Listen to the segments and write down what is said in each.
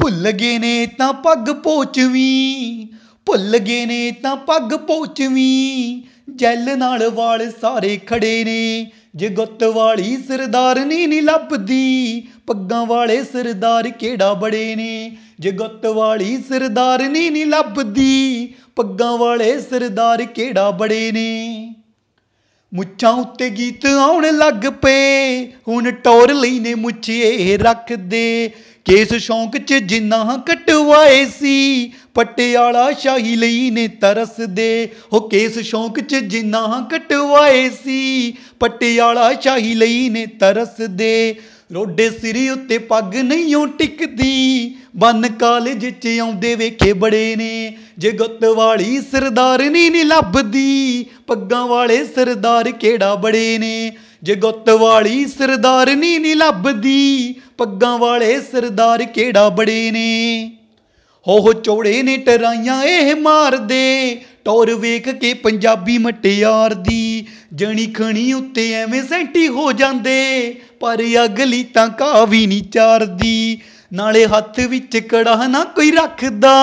ਭੁੱਲ ਗਏ ਨੇ ਤਾਂ ਪੱਗ ਪੋਚਵੀਂ, ਭੁੱਲ ਗਏ ਨੇ ਤਾਂ ਪੱਗ ਪੋਚਵੀਂ। ਜੈਲ ਨਾਲ ਵਾਲ ਸਾਰੇ ਖੜੇ ਨੇ, ਜੇ ਗੁੱਤ ਵਾਲੀ ਸਰਦਾਰਨੀ ਨੀ ਲੱਭਦੀ। ਪੱਗਾਂ ਵਾਲੇ ਸਰਦਾਰ ਕਿਹੜਾ ਬੜੇ ਨੇ, ਜੇ ਗੁੱਤ ਵਾਲੀ ਸਰਦਾਰਨੀ ਨੀ ਲੱਭਦੀ। ਪੱਗਾਂ ਵਾਲੇ ਸਰਦਾਰ ਕਿਹੜਾ ਬੜੇ ਨੇ। ਮੁੱਛਾਂ ਉੱਤੇ ਗੀਤ ਆਉਣ ਲੱਗ ਪਏ, ਹੁਣ ਟੌਰ ਲਈ ਨੇ ਮੁੱਛੇ ਰੱਖਦੇ। ਕੇਸ ਸ਼ੌਂਕ 'ਚ ਜਿੰਨਾ ਕਟਵਾਏ ਸੀ, ਪਟਿਆਲਾ ਸ਼ਾਹੀ ਲਈ ਨੇ ਤਰਸਦੇ। ਉਹ ਕੇਸ ਸ਼ੌਂਕ 'ਚ ਜਿੰਨਾ ਕਟਵਾਏ ਸੀ, ਪਟਿਆਲਾ ਸ਼ਾਹੀ ਲਈ ਨੇ ਤਰਸਦੇ। ਰੋਡੇ ਸਿਰ ਉੱਤੇ ਪੱਗ ਨਹੀਂ ਓ ਟਿਕਦੀ, ਬੰਨ ਕਾਲਜ 'ਚ ਆਉਂਦੇ ਵੇਖੇ ਬੜੇ ਨੇ, ਜੇ ਗੁੱਤ ਵਾਲੀ ਸਰਦਾਰਨੀ ਨੀ ਲੱਭਦੀ। ਪੱਗਾਂ ਵਾਲੇ ਸਰਦਾਰ ਕਿਹੜਾ ਬੜੇ ਨੇ, ਜੇ ਗੁੱਤ ਵਾਲੀ ਸਰਦਾਰਨੀ ਨੀ ਲੱਭਦੀ। ਪੱਗਾਂ ਵਾਲੇ ਸਰਦਾਰ ਕਿਹੜਾ ਬੜੇ ਨੇ। ਹੋ ਚੌੜੇ ਨੇ ਟਰਾਈਆਂ ਇਹ ਮਾਰਦੇ, ਟੌਰ ਵੇਖ ਕੇ ਪੰਜਾਬੀ ਮਟਿਆਰ ਦੀ। ਜਣੀ ਖਣੀ ਉੱਤੇ ਐਵੇਂ ਸੈਂਟੀ ਹੋ ਜਾਂਦੇ, ਪਰ ਅਗਲੀ ਤਾਂ ਘਾਹ ਵੀ ਨਹੀਂ ਚਾਰਦੀ। ਨਾਲੇ ਹੱਥ ਵਿੱਚ ਕੜਾ ਨਾ ਕੋਈ ਰੱਖਦਾ,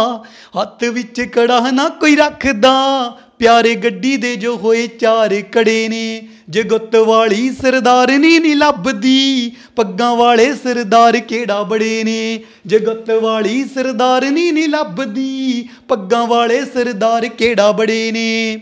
ਹੱਥ ਵਿੱਚ ਕੜਾ ਨਾ ਕੋਈ ਰੱਖਦਾ। ਪਿਆਰੇ ਗੱਡੀ ਦੇ ਜੋ ਹੋਏ ਚਾਰ ਕੜੇ ਨੇ, ਜੇ ਗੁੱਤ ਵਾਲੀ ਸਰਦਾਰਨੀ ਨੀ ਲੱਭਦੀ। ਪੱਗਾਂ ਵਾਲੇ ਸਰਦਾਰ ਕਿਹੜਾ ਬੜੇ ਨੇ, ਜੇ ਗੁੱਤ ਵਾਲੀ ਸਰਦਾਰਨੀ ਨੀ ਲੱਭਦੀ। ਪੱਗਾਂ ਵਾਲੇ ਸਰਦਾਰ ਕਿਹੜਾ ਬੜੇ ਨੇ।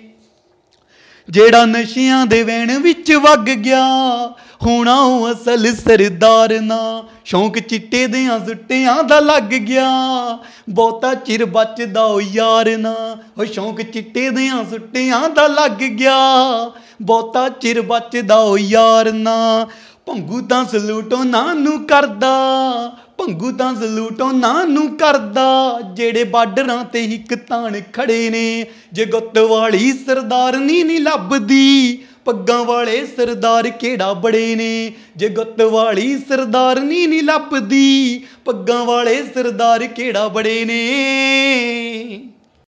ਜਿਹੜਾ ਨਸ਼ਿਆਂ ਦੇ ਵਹਿਣ ਵਿੱਚ ਵਗ ਗਿਆ, ਹੋਣਾ ਉਹ ਅਸਲ ਸਰਦਾਰ ਨਾ। ਸ਼ੌਂਕ ਚਿੱਟੇ ਦਿਆਂ ਸੁੱਟਿਆਂ ਦਾ ਲੱਗ ਗਿਆ, ਬਹੁਤਾ ਚਿਰ ਬਚਦਾ ਉਹ ਯਾਰ ਨਾ। ਉਹ ਸ਼ੌਂਕ ਚਿੱਟੇ ਦਿਆਂ ਸੁੱਟਿਆਂ ਦਾ ਲੱਗ ਗਿਆ, ਬਹੁਤਾ ਚਿਰ ਬਚਦਾ ਉਹ ਯਾਰ ਨਾ। ਭੰਗੂ ਤਾਂ ਸਲੂਟ ਉਹਨਾਂ ਨੂੰ ਕਰਦਾ, ਭੰਗੂ ਤਾਂ ਸਲੂਟ ਉਹਨਾਂ ਨੂੰ ਕਰਦਾ, ਜਿਹੜੇ ਬਾਰਡਰਾਂ ਤੇ ਇੱਕ ਤਾਣ ਖੜੇ ਨੇ, ਜੇ ਗੁੱਤ ਵਾਲੀ ਸਰਦਾਰਨੀ ਨੀ ਲੱਭਦੀ। ਪੱਗਾਂ ਵਾਲੇ ਸਰਦਾਰ ਕਿਹੜਾ ਬੜੇ ਨੇ, ਜੇ ਗੁੱਤ ਵਾਲੀ ਸਰਦਾਰਨੀ ਨੀ ਲੱਭਦੀ। ਪੱਗਾਂ ਵਾਲੇ ਸਰਦਾਰ ਕਿਹੜਾ ਬੜੇ ਨੇ।